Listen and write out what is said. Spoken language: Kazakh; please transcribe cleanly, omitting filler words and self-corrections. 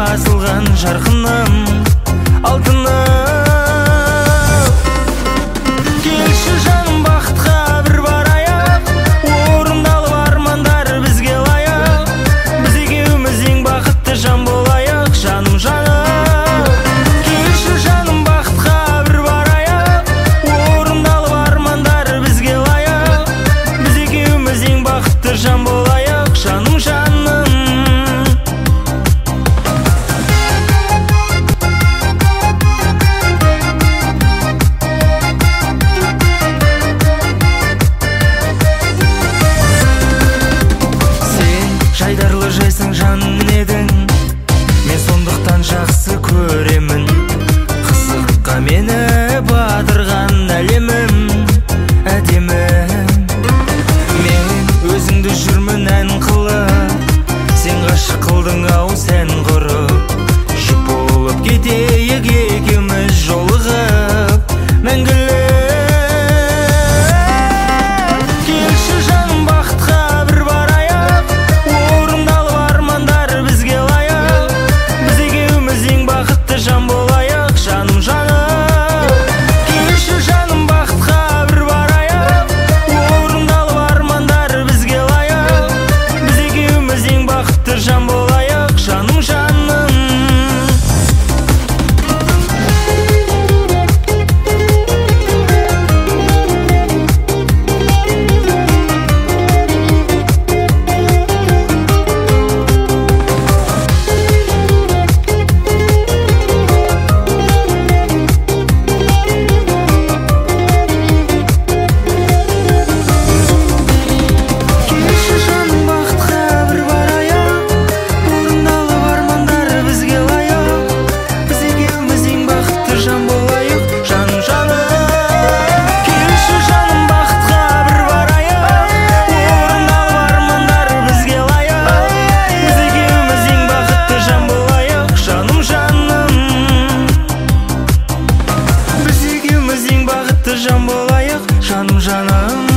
басылған жарқыным, алтыным. Келші жаным, бақытқа бір барайық, орындалып армандар бізге лайық. Біз екеуміз ең бақытты жан болайық, жаным жаным. Келші жаным, бақытқа бір барайық, орындалып армандар бізге лайық. Біз екеуміз ең бақытты жан болайық, жаным жаным. Жайдарлы жайсаң жаным едің, мен сондықтан жақсы көремін. Қызыққа мені батырған әлемім, әдемім. Мен өзіңді жүрмін ән қылып, сен ғашық қылдың ау сән құрып. Жұп болып кетейік екеуміз жолығып мәңгілік. Келші жаным, бақытқа бір барайық, орындалып армандар бізге лайық. Біз екеуміз ең бақытты жан болайық, жаным жаным. Келші жаным, бақытқа бір барайық, орындалып армандар бізге лайық. Біз екеуміз ең бақытты жан болайық, жаным жаным. Жан болайық, жаным жаным.